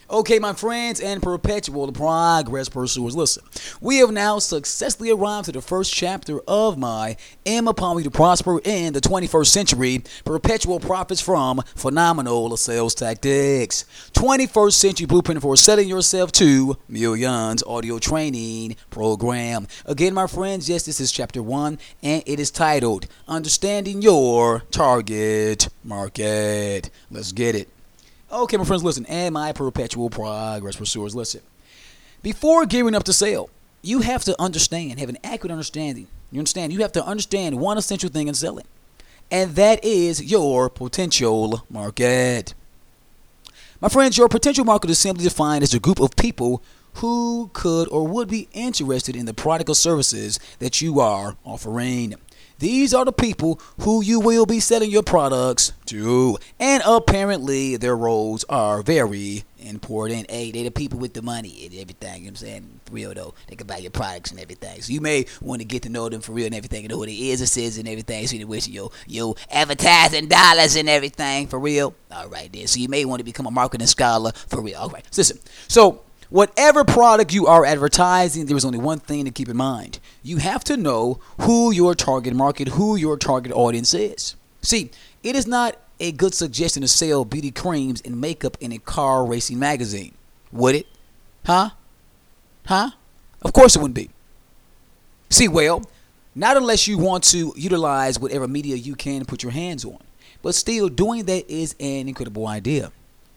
Okay, my friends and perpetual progress pursuers, listen. We have now successfully arrived to the first chapter of my Empowering You to Prosper in the 21st Century Perpetual Profits from Phenomenal Sales Tactics. 21st Century Blueprint for Selling Yourself to Millions audio training program. Again, my friends, yes, this is chapter 1, and it is titled Understanding Your Target Market. Let's get it. Okay, my friends, listen, and my perpetual progress pursuers, listen. Before gearing up to sell, you have to understand, have an accurate understanding. You understand? You have to understand one essential thing in selling, and that is your potential market. My friends, your potential market is simply defined as a group of people who could or would be interested in the product or services that you are offering. These are the people who you will be selling your products to. And apparently their roles are very important. Hey, they're the people with the money and everything. You know what I'm saying? For real though. They can buy your products and everything. So you may want to get to know them for real and everything. And know who they is and everything. So you wish your advertising dollars and everything for real. Alright then. So you may want to become a marketing scholar for real. Alright. So listen. So whatever product you are advertising, there is only one thing to keep in mind. You have to know who your target market, who your target audience is. See, it is not a good suggestion to sell beauty creams and makeup in a car racing magazine. Would it? Huh? Of course it wouldn't be. See, well, not unless you want to utilize whatever media you can put your hands on. But still, doing that is an incredible idea.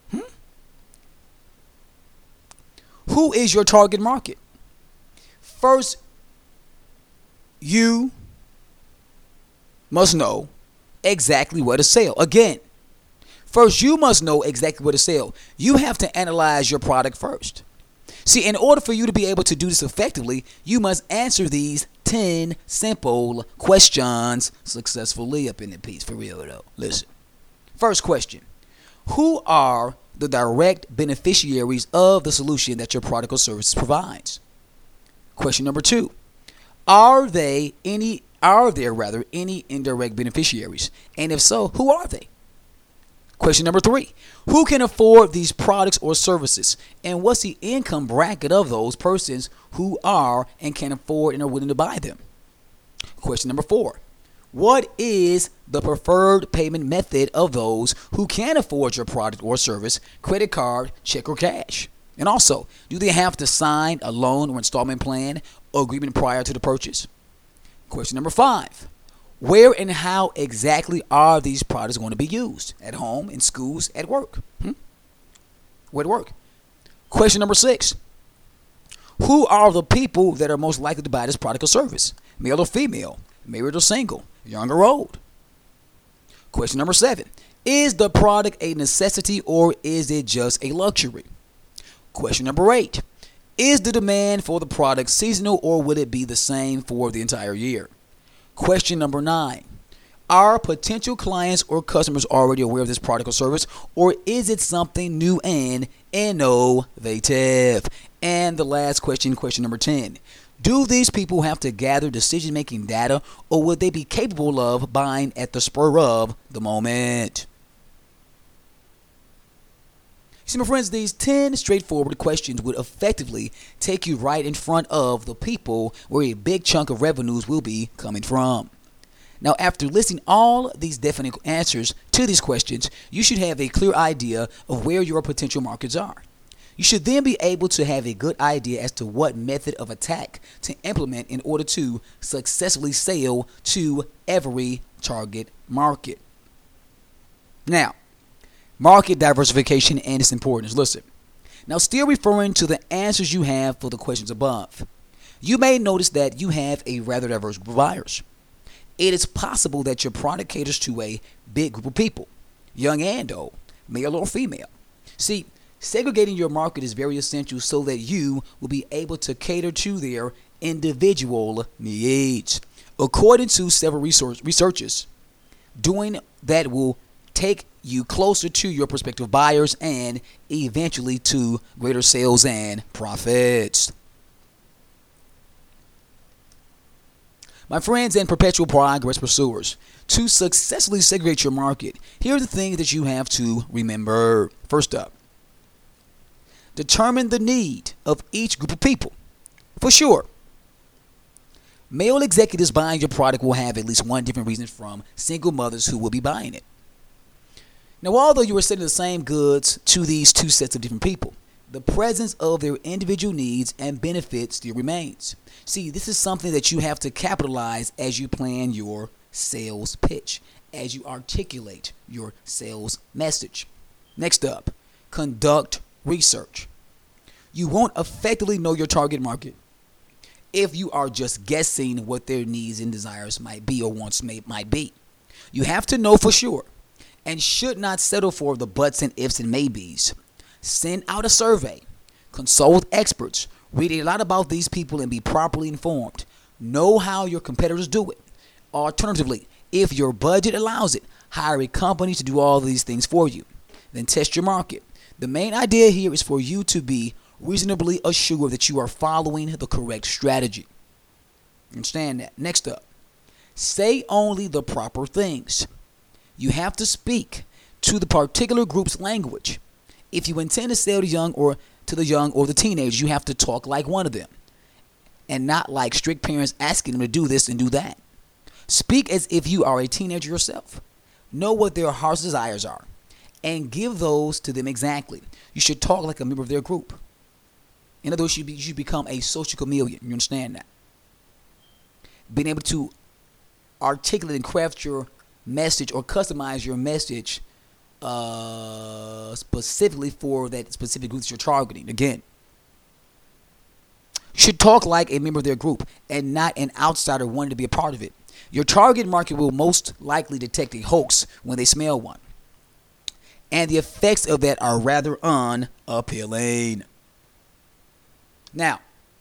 Who is your target market? First, you must know exactly what to sell. Again, first you must know exactly what to sell. You have to analyze your product first. See, in order for you to be able to do this effectively, you must answer these 10 simple questions successfully up in the piece. For real though. Listen. First question. Who are the direct beneficiaries of the solution that your product or service provides? Question number 2. Are there any indirect beneficiaries? And if so, who are they? Question number 3. Who can afford these products or services? And what's the income bracket of those persons who are and can afford and are willing to buy them? Question number 4. What is the preferred payment method of those who can afford your product or service, credit card, check, or cash? And also, do they have to sign a loan or installment plan or agreement prior to the purchase? Question number 5. Where and how exactly are these products going to be used? At home, in schools, at work? Where to work? Question number 6. Who are the people that are most likely to buy this product or service? Male or female? Married or single? Young or old? Question number 7. Is the product a necessity or is it just a luxury? Question number 8. Is the demand for the product seasonal or will it be the same for the entire year? Question number 9. Are potential clients or customers already aware of this product or service, or is it something new and innovative? And the last question, question number 10. Do these people have to gather decision-making data, or would they be capable of buying at the spur of the moment? See, my friends, these 10 straightforward questions would effectively take you right in front of the people where a big chunk of revenues will be coming from. Now, after listing all these definite answers to these questions, you should have a clear idea of where your potential markets are. You should then be able to have a good idea as to what method of attack to implement in order to successfully sell to every target market. Now, market diversification and its importance. Listen, now still referring to the answers you have for the questions above, you may notice that you have a rather diverse group of buyers. It is possible that your product caters to a big group of people, young and old, male or female. See, segregating your market is very essential so that you will be able to cater to their individual needs. According to several researchers, doing that will take you closer to your prospective buyers and eventually to greater sales and profits. My friends and perpetual progress pursuers, to successfully segregate your market, here are the things that you have to remember. First up, Determine the need of each group of people. For sure, male executives buying your product will have at least one different reason from single mothers who will be buying it. Now, although you are selling the same goods to these two sets of different people, the presence of their individual needs and benefits still remains. See, this is something that you have to capitalize as you plan your sales pitch, as you articulate your sales message. Next up, conduct research. You won't effectively know your target market if you are just guessing what their needs and desires might be or wants might be. You have to know for sure and should not settle for the buts and ifs and maybes. Send out a survey, consult with experts, read a lot about these people and be properly informed. Know how your competitors do it. Alternatively, if your budget allows it, hire a company to do all these things for you. Then test your market. The main idea here is for you to be reasonably assured that you are following the correct strategy. Understand that. Next up, say only the proper things. You have to speak to the particular group's language. If you intend to sell to the young or the teenagers, you have to talk like one of them and not like strict parents asking them to do this and do that. Speak as if you are a teenager yourself. Know what their heart's desires are and give those to them exactly. You should talk like a member of their group. In other words, you should become a social chameleon. You understand that? Being able to articulate and craft your message or customize your message specifically for that specific group that you're targeting. Again, you should talk like a member of their group and not an outsider wanting to be a part of it. Your target market will most likely detect a hoax when they smell one. And the effects of that are rather unappealing. Now,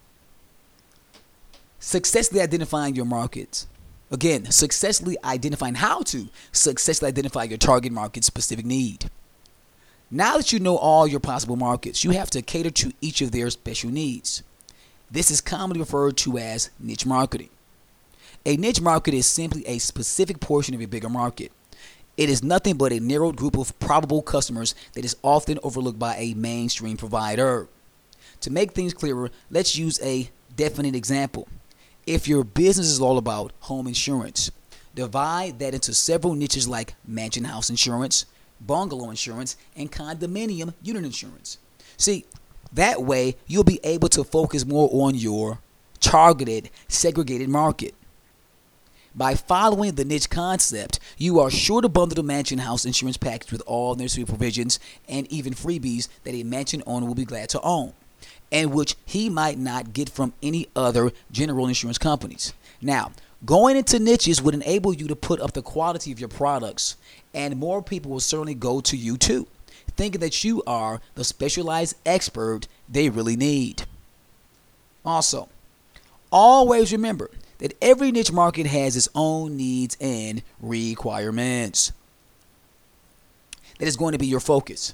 successfully identifying your markets. Again, successfully identifying how to successfully identify your target market's specific need. Now that you know all your possible markets, you have to cater to each of their special needs. This is commonly referred to as niche marketing. A niche market is simply a specific portion of a bigger market. It is nothing but a narrowed group of probable customers that is often overlooked by a mainstream provider. To make things clearer, let's use a definite example. If your business is all about home insurance, divide that into several niches like mansion house insurance, bungalow insurance, and condominium unit insurance. See, that way you'll be able to focus more on your targeted, segregated market. By following the niche concept, you are sure to bundle the mansion house insurance package with all necessary provisions and even freebies that a mansion owner will be glad to own, and which he might not get from any other general insurance companies. Now, going into niches would enable you to put up the quality of your products, and more people will certainly go to you too, thinking that you are the specialized expert they really need. Also, always remember that every niche market has its own needs and requirements. That is going to be your focus.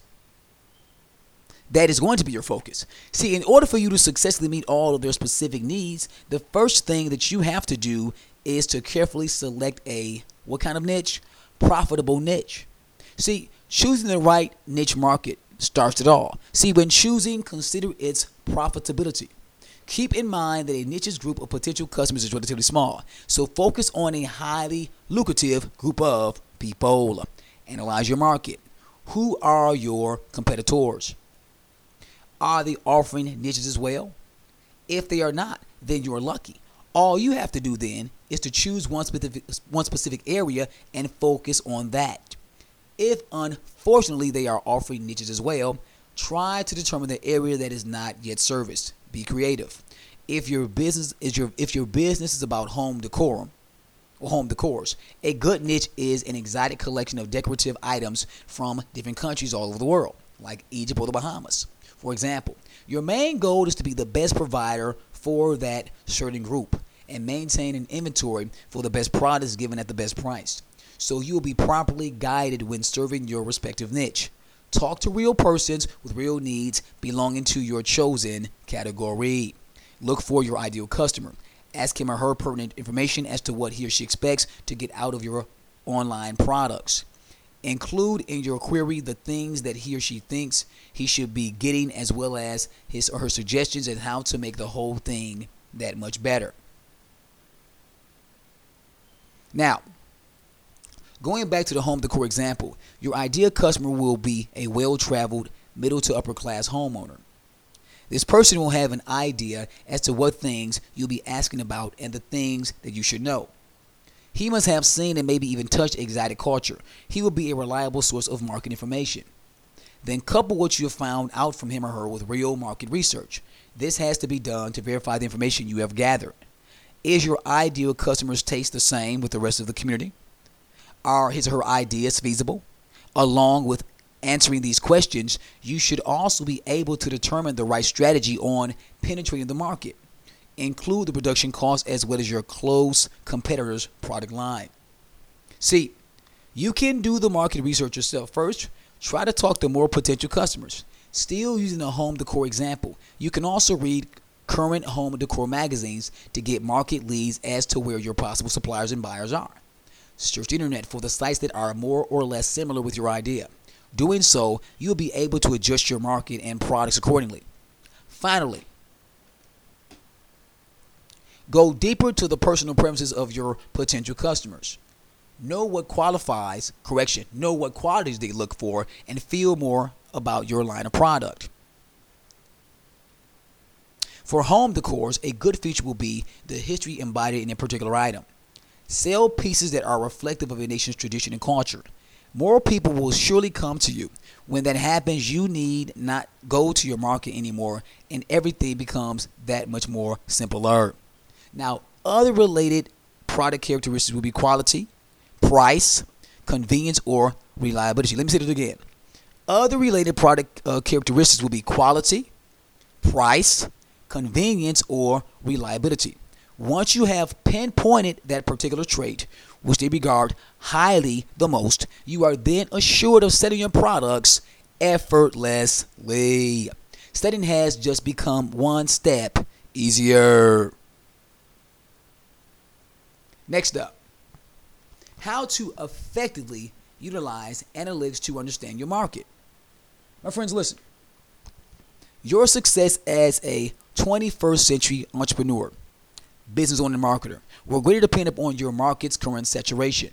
See, in order for you to successfully meet all of their specific needs, the first thing that you have to do is to carefully select what kind of niche? Profitable niche. See, choosing the right niche market starts it all. See, when choosing, consider its profitability. Keep in mind that a niche's group of potential customers is relatively small, so focus on a highly lucrative group of people. Analyze your market. Who are your competitors? Are they offering niches as well? If they are not, then you're lucky. All you have to do then is to choose one specific area and focus on that. If unfortunately they are offering niches as well, try to determine the area that is not yet serviced. Be creative. If your business is about home decors, a good niche is an exotic collection of decorative items from different countries all over the world, like Egypt or the Bahamas. For example, your main goal is to be the best provider for that certain group and maintain an inventory for the best products given at the best price. So you will be properly guided when serving your respective niche. Talk to real persons with real needs belonging to your chosen category. Look for your ideal customer. Ask him or her pertinent information as to what he or she expects to get out of your online products. Include in your query the things that he or she thinks he should be getting, as well as his or her suggestions and how to make the whole thing that much better. Now, going back to the home decor example, your ideal customer will be a well-traveled, middle to upper class homeowner. This person will have an idea as to what things you'll be asking about and the things that you should know. He must have seen and maybe even touched exotic culture. He will be a reliable source of market information. Then couple what you have found out from him or her with real market research. This has to be done to verify the information you have gathered. Is your ideal customer's taste the same with the rest of the community? Are his or her ideas feasible? Along with answering these questions, you should also be able to determine the right strategy on penetrating the market. Include the production cost as well as your close competitor's product line. See, you can do the market research yourself. First, try to talk to more potential customers. Still using the home decor example, you can also read current home decor magazines to get market leads as to where your possible suppliers and buyers are. Search the internet for the sites that are more or less similar with your idea. Doing so, you'll be able to adjust your market and products accordingly. Finally, go deeper to the personal preferences of your potential customers. Know what qualities they look for and feel more about your line of product. For home decors, a good feature will be the history embodied in a particular item. Sell pieces that are reflective of a nation's tradition and culture. More people will surely come to you. When that happens, you need not go to your market anymore, and everything becomes that much more simpler. Now, other related product characteristics will be quality, price, convenience, or reliability. Let me say that again. Other related product characteristics will be quality, price, convenience, or reliability. Once you have pinpointed that particular trait, which they regard highly the most, you are then assured of selling your products effortlessly. Selling has just become one step easier. Next up, how to effectively utilize analytics to understand your market. My friends, listen. Your success as a 21st century entrepreneur, business owner, and marketer will greatly depend upon your market's current saturation.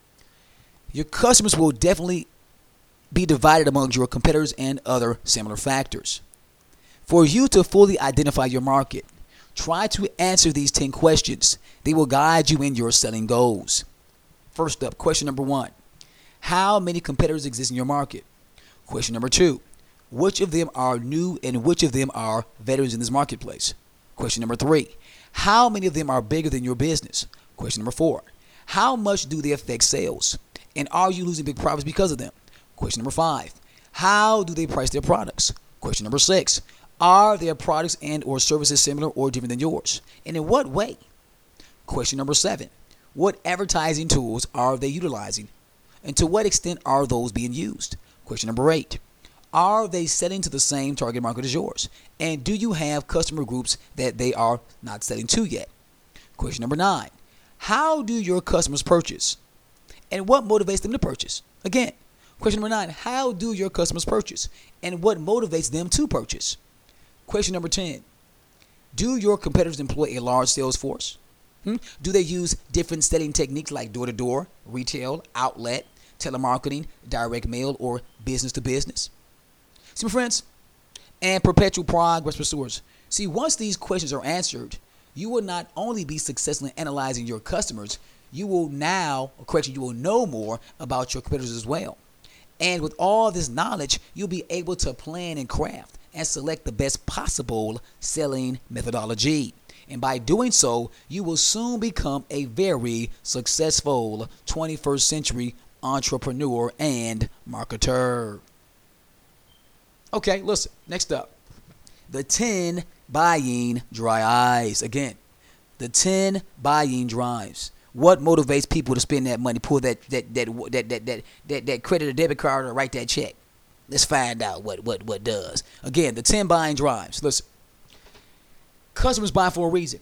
Your customers will definitely be divided among your competitors and other similar factors. For you to fully identify your market, try to answer these 10 questions. They will guide you in your selling goals. First up, question number 1. How many competitors exist in your market? Question number 2. Which of them are new and which of them are veterans in this marketplace? Question number 3. How many of them are bigger than your business? Question number 4. How much do they affect sales? And are you losing big profits because of them? Question number 5. How do they price their products? Question number 6. Are their products and or services similar or different than yours? And in what way? Question number 7. What advertising tools are they utilizing? And to what extent are those being used? Question number 8. Are they selling to the same target market as yours? And do you have customer groups that they are not selling to yet? Question number 9. How do your customers purchase? And what motivates them to purchase? Again, question number 9. How do your customers purchase? And what motivates them to purchase? Question number 10. Do your competitors employ a large sales force? Do they use different selling techniques like door-to-door, retail, outlet, telemarketing, direct mail, or business-to-business? See, my friends, and perpetual progress pursuers. See, once these questions are answered, you will not only be successful in analyzing your customers, you will know more about your competitors as well. And with all this knowledge, you'll be able to plan and craft and select the best possible selling methodology. And by doing so, you will soon become a very successful 21st century entrepreneur and marketer. Okay, listen, next up, the 10 buying dry eyes. Again, the 10 buying drives. What motivates people to spend that money, pull that credit or debit card or write that check? Let's find out what does. Again, the 10 buying drives. Listen, customers buy for a reason.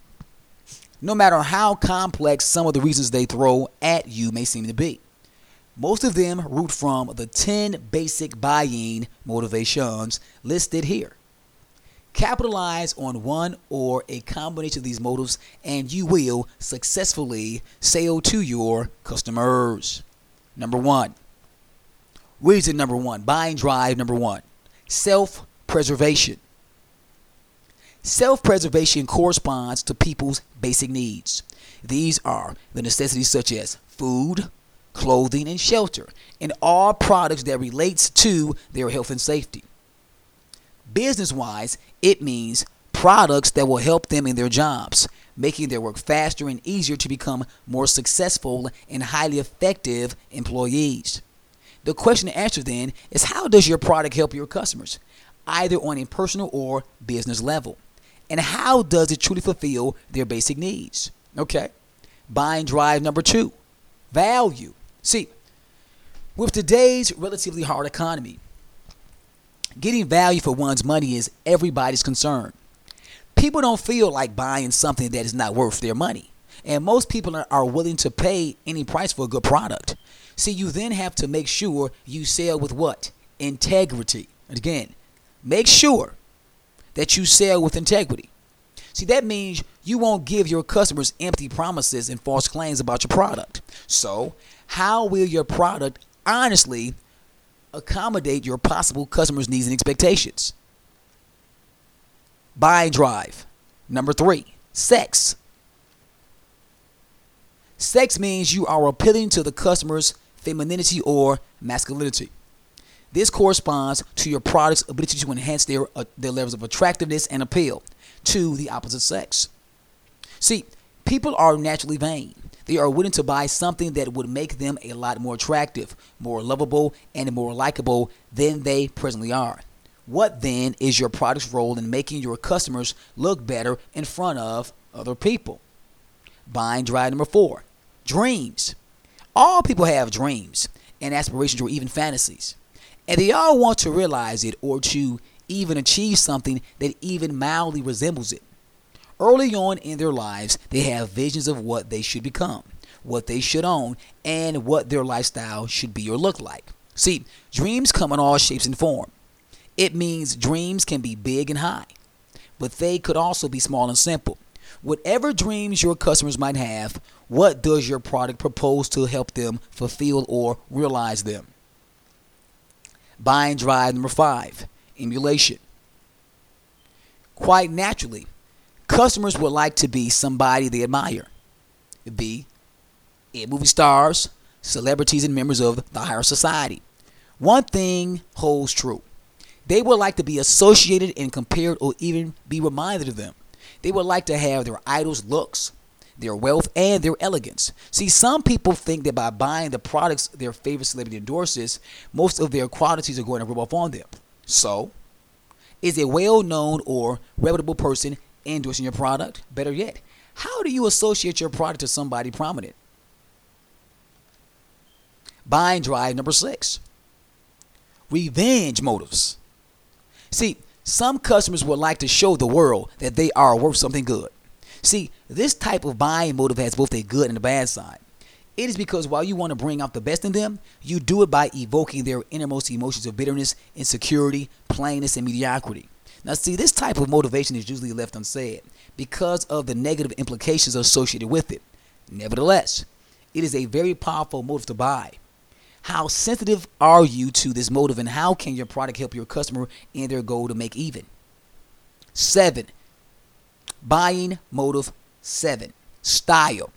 No matter how complex some of the reasons they throw at you may seem to be. Most of them root from the 10 basic buying motivations listed here. Capitalize on one or a combination of these motives and you will successfully sell to your customers. Number one. Reason number one. Buying drive number one. Self-preservation. Self-preservation corresponds to people's basic needs. These are the necessities such as food, clothing, and shelter, and all products that relates to their health and safety. Business-wise, it means products that will help them in their jobs, making their work faster and easier to become more successful and highly effective employees. The question to answer then is, how does your product help your customers, either on a personal or business level? And how does it truly fulfill their basic needs? Okay. Buying drive number two. Value. See, with today's relatively hard economy, getting value for one's money is everybody's concern. People don't feel like buying something that is not worth their money. And most people are willing to pay any price for a good product. See, you then have to make sure you sell with what? Integrity. And again, make sure that you sell with integrity. See, that means you won't give your customers empty promises and false claims about your product. So, how will your product honestly accommodate your possible customers' needs and expectations? Buying drive. Number three, sex. Sex means you are appealing to the customer's femininity or masculinity. This corresponds to your product's ability to enhance their levels of attractiveness and appeal to the opposite sex. See, people are naturally vain. They are willing to buy something that would make them a lot more attractive, more lovable, and more likable than they presently are. What then is your product's role in making your customers look better in front of other people? Buying drive number four. Dreams. All people have dreams and aspirations or even fantasies. And they all want to realize it or to even achieve something that even mildly resembles it. Early on in their lives, they have visions of what they should become, what they should own, and what their lifestyle should be or look like. See, dreams come in all shapes and forms. It means dreams can be big and high, but they could also be small and simple. Whatever dreams your customers might have, what does your product propose to help them fulfill or realize them? Buying drive number five, emulation. Quite naturally, customers would like to be somebody they admire. B, movie stars, celebrities, and members of the higher society. One thing holds true. They would like to be associated and compared or even be reminded of them. They would like to have their idols' looks, their wealth, and their elegance. See, some people think that by buying the products their favorite celebrity endorses, most of their qualities are going to rub off on them. So, is a well-known or reputable person endorsing your product? Better yet, how do you associate your product to somebody prominent? Buying drive number six. Revenge motives. See, some customers would like to show the world that they are worth something good. See, this type of buying motive has both a good and a bad side. It is because while you want to bring out the best in them, you do it by evoking their innermost emotions of bitterness, insecurity, plainness, and mediocrity. Now, see, this type of motivation is usually left unsaid because of the negative implications associated with it. Nevertheless, it is a very powerful motive to buy. How sensitive are you to this motive, and how can your product help your customer in their goal to make even? 7. Buying motive 7. Style.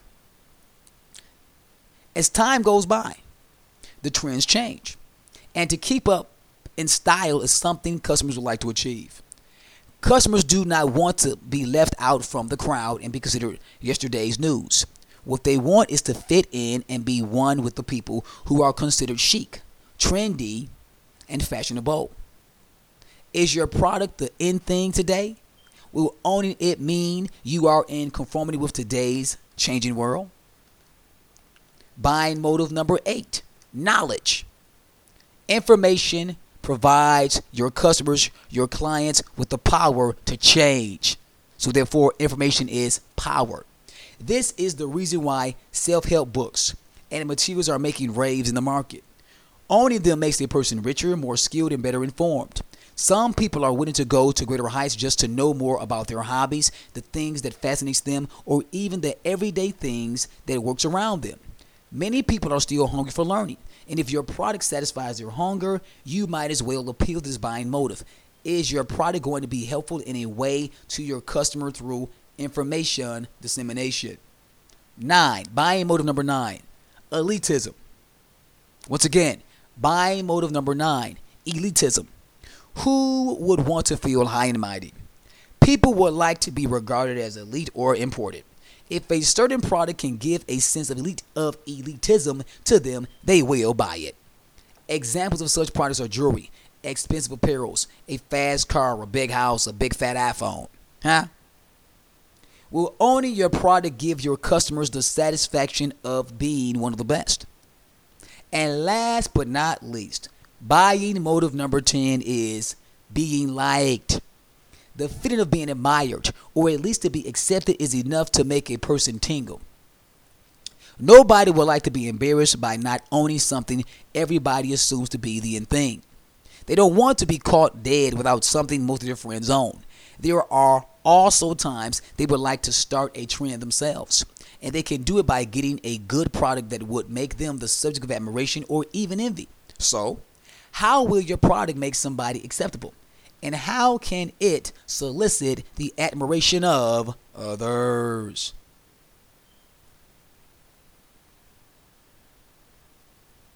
As time goes by, the trends change. And to keep up in style is something customers would like to achieve. Customers do not want to be left out from the crowd and be considered yesterday's news. What they want is to fit in and be one with the people who are considered chic, trendy, and fashionable. Is your product the in thing today? Will owning it mean you are in conformity with today's changing world? Buying motive number 8, knowledge. Information provides your customers, your clients, with the power to change. So therefore, information is power. This is the reason why self-help books, and materials are making waves in the market. Owning them makes a person richer, more skilled, and better informed. Some people are willing to go to greater heights just to know more about their hobbies, the things that fascinates them, or even the everyday things that works around them. Many people are still hungry for learning, and if your product satisfies their hunger, you might as well appeal to this buying motive. Is your product going to be helpful in a way to your customer through information dissemination? 9. Buying motive number 9. Elitism. Once again, buying motive number 9. Elitism. Who would want to feel high and mighty? People would like to be regarded as elite or important. If a certain product can give a sense of elitism to them, they will buy it. Examples of such products are jewelry, expensive apparels, a fast car, a big house, a big fat iPhone. Will owning your product give your customers the satisfaction of being one of the best? And last but not least, buying motive number 10 is being liked. The feeling of being admired, or at least to be accepted, is enough to make a person tingle. Nobody would like to be embarrassed by not owning something everybody assumes to be the in thing. They don't want to be caught dead without something most of their friends own. There are also times they would like to start a trend themselves, and they can do it by getting a good product that would make them the subject of admiration or even envy. So, how will your product make somebody acceptable? And how can it solicit the admiration of others?